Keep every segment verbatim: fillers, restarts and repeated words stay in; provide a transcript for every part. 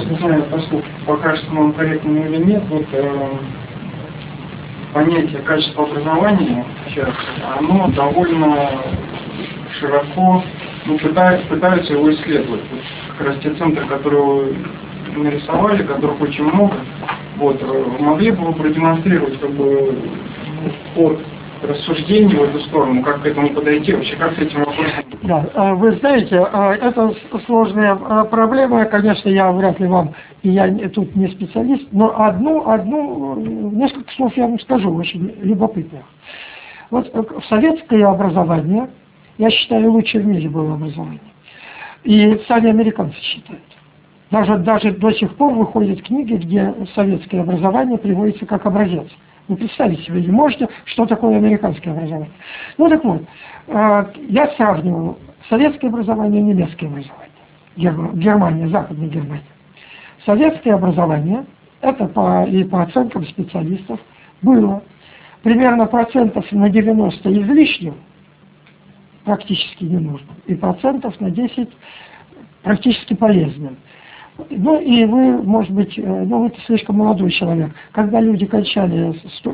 не знаю, поскольку покажется вам корректным или нет, вот э, понятие качества образования сейчас, оно довольно широко, ну, пытаются, пытаются его исследовать. Вот как раз те центры, которые вы нарисовали, которых очень много, вот, могли бы вы продемонстрировать как бы ход рассуждений в эту сторону, как к этому подойти, вообще как с этим вопросом? Да, вы знаете, это сложная проблема, конечно, я вряд ли вам, и я тут не специалист, но одну, одну, несколько слов я вам скажу, очень любопытных. Вот в советское образование, я считаю, лучше в мире было образование. И сами американцы считают. Даже, даже до сих пор выходят книги, где советское образование приводится как образец. Вы представить себе не можете, что такое американское образование. Ну так вот, я сравнивал советское образование и немецкое образование. Германия, Западная Германия. Советское образование, это по, и по оценкам специалистов, было примерно процентов на девяносто излишним, практически не нужно, и процентов на десять практически полезным. Ну и вы, может быть, ну вы слишком молодой человек. Когда люди кончали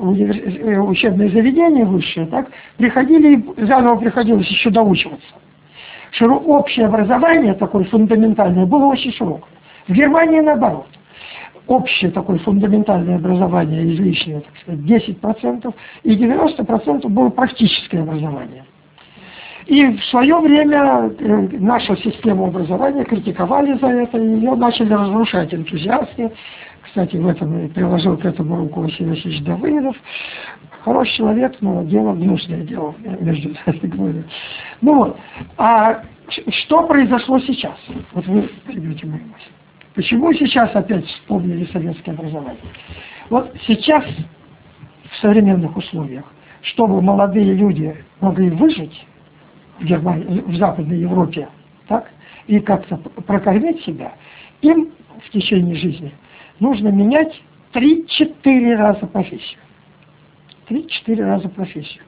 учебные заведения высшие, так, приходили, заново приходилось еще доучиваться. Широ... Общее образование такое фундаментальное было очень широкое. В Германии наоборот. Общее такое фундаментальное образование излишнее, так сказать, десять процентов, и девяносто процентов было практическое образование. И в свое время нашу систему образования критиковали за это, и ее начали разрушать энтузиасты. Кстати, в этом приложил к этому руку Василий Васильевич Давыдов. Хороший человек, но дело гнусное дело, между говоря. Ну вот, а что произошло сейчас? Вот вы поймете мою мысль. Почему сейчас опять вспомнили советское образование? Вот сейчас, в современных условиях, чтобы молодые люди могли выжить, в Германии, в Западной Европе, так, и как-то прокормить себя, им в течение жизни нужно менять три-четыре раза профессию. три-четыре раза профессию.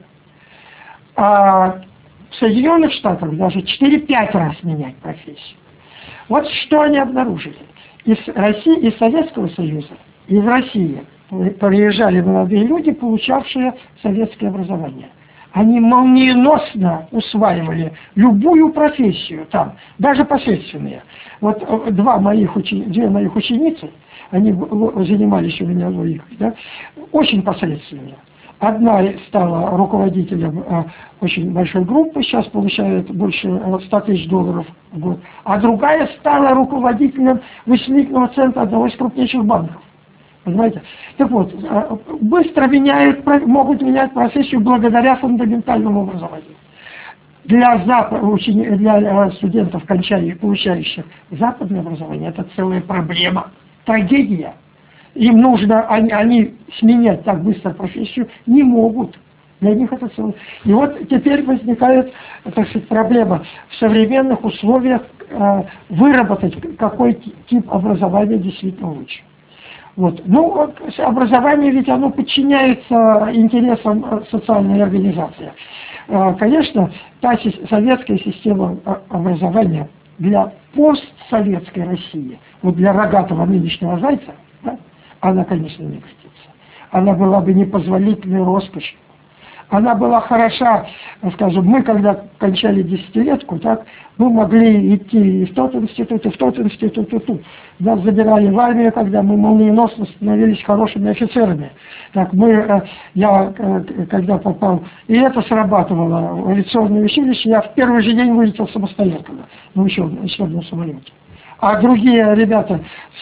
А в Соединенных Штатах даже четыре-пять раз менять профессию. Вот что они обнаружили. Из России, из Советского Союза, из России приезжали молодые люди, получавшие советское образование. Они молниеносно усваивали любую профессию там, даже посредственные. Вот два моих учени... две моих ученицы, они занимались у меня логикой, да, очень посредственные. Одна стала руководителем э, очень большой группы, сейчас получает больше ста тысяч долларов в год, а другая стала руководителем вычислительного центра одного из крупнейших банков. Понимаете? Так вот, быстро меняют, могут менять профессию благодаря фундаментальному образованию. Для, зап... для студентов, получающих западное образование, это целая проблема, трагедия. Им нужно, они, они сменять так быстро профессию не могут. Для них это целое. И вот теперь возникает, так сказать, проблема в современных условиях э, выработать какой тип образования действительно лучше. Вот. Ну, образование ведь оно подчиняется интересам социальной организации. Конечно, та советская система образования для постсоветской России, вот для рогатого нынешнего зайца, да, она, конечно, не годится. Она была бы непозволительной роскошью. Она была хороша, скажем, мы когда кончали десятилетку, так, мы могли идти и в тот институт, и в тот институт, и тут. Нас забирали в армию, когда мы молниеносно становились хорошими офицерами. Так, мы, я, когда попал, и это срабатывало в авиационное училище, я в первый же день вылетел самостоятельно на учебном самолете. А другие ребята,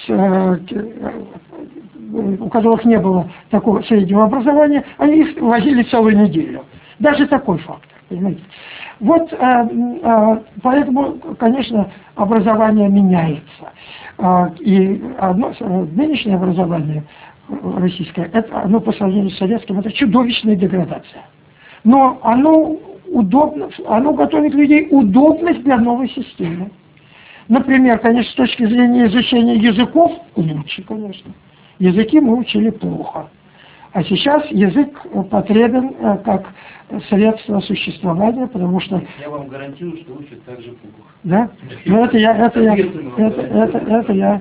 у которых не было такого среднего образования, они их возили целую неделю. Даже такой фактор, понимаете. Вот, а, а, поэтому, конечно, образование меняется. А, и одно, нынешнее образование российское, это, оно по сравнению с советским, это чудовищная деградация. Но оно удобно, оно готовит людей удобность для новой системы. Например, конечно, с точки зрения изучения языков, лучше, конечно. Языки мы учили плохо. А сейчас язык потребен как средство существования, потому что... Я вам гарантирую, что учат так же плохо. Да? Но это я, это я, это, это, это я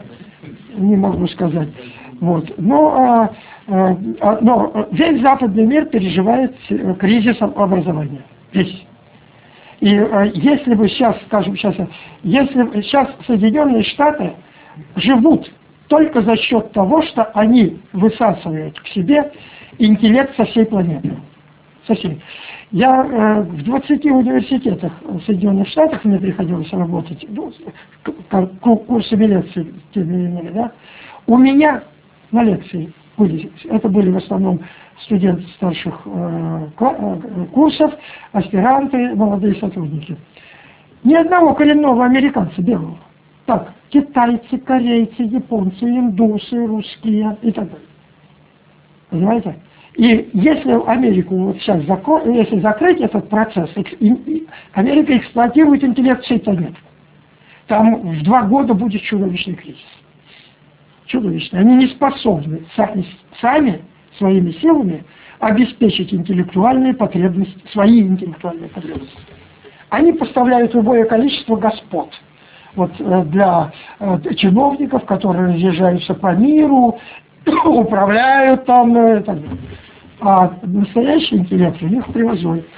не могу сказать. Вот. Но, а, а, но весь западный мир переживает кризис образования. Весь. И а, если бы сейчас, скажем, сейчас, если сейчас Соединенные Штаты живут только за счет того, что они высасывают к себе интеллект со всей планеты. Со всей. Я э, в двадцати университетах в Соединенных Штатах, мне приходилось работать, ну, курсами лекций, теми или иными, да, у меня на лекции были, это были в основном студенты старших э, курсов, аспиранты, молодые сотрудники. Ни одного коренного американца белого. Так, китайцы, корейцы, японцы, индусы, русские и так далее. Понимаете? И если Америку вот сейчас закро... если закрыть этот процесс, Америка эксплуатирует интеллект всей планеты. Там в два года будет чудовищный кризис. Чудовищный. Они не способны сами, сами своими силами обеспечить интеллектуальные потребности, свои интеллектуальные потребности. Они поставляют любое количество господ. Вот для чиновников, которые разъезжаются по миру, управляют там и так далее. А настоящий интеллект у них привозной.